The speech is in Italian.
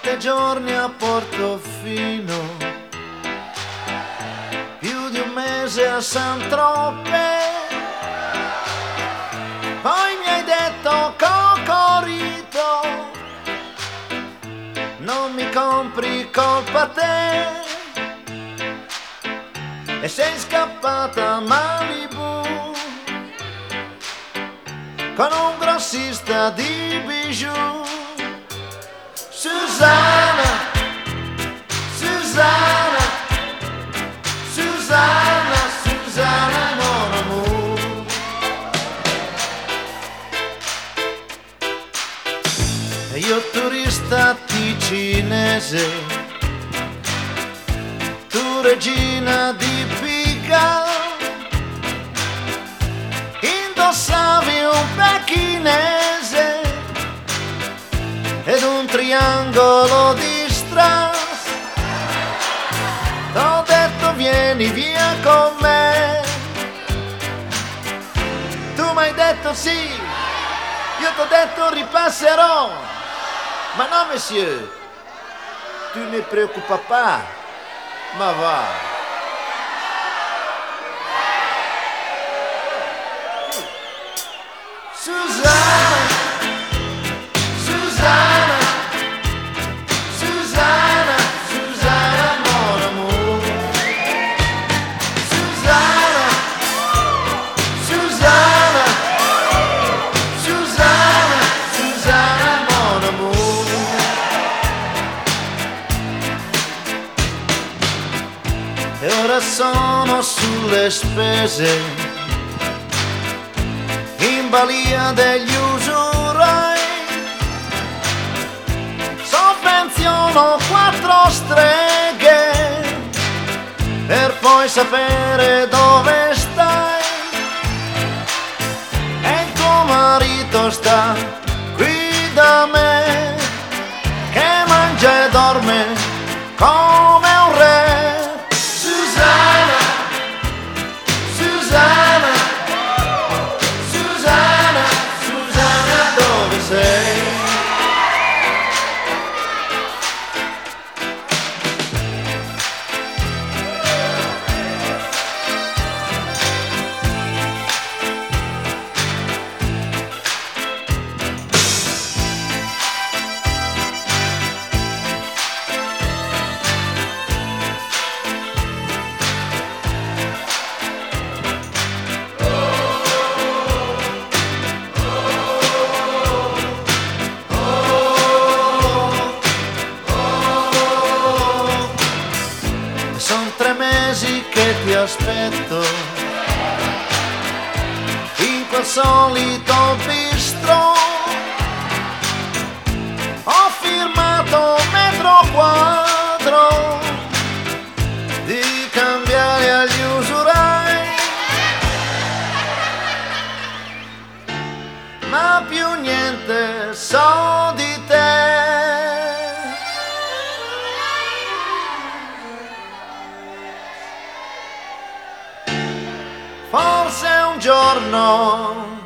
7 giorni a Portofino, più di un mese a Saint-Tropez. Poi mi hai detto Cocorito, non mi compri, colpa te. E sei scappata a Malibu con un grossista di bijou. Susanna, Susanna, Susanna, Susanna, mon amour. E io turista ticinese, tu regina di Pica, indossavi un pechinese ed un triangolo di strass. T'ho detto vieni via con me, tu m'hai detto sì, io t'ho detto ripasserò, ma no monsieur, tu ne preoccupa pas, ma va. Susanna, Susanna, Susanna, Susanna, mon amour. Susanna, Susanna, Susanna, Susanna, mon amour. E ora sono sulle spese, in balia degli usurai, sovvenziono 4 streghe per poi sapere dove stai. E il tuo marito sta qui da me, che mangia e dorme come un re. Susanna, Susanna, Susanna, Susanna, dove sei? Son 3 mesi che ti aspetto in quel solito bistro. Ho firmato metro quadro di cambiare agli usurai, ma più niente so di te. Forse un giorno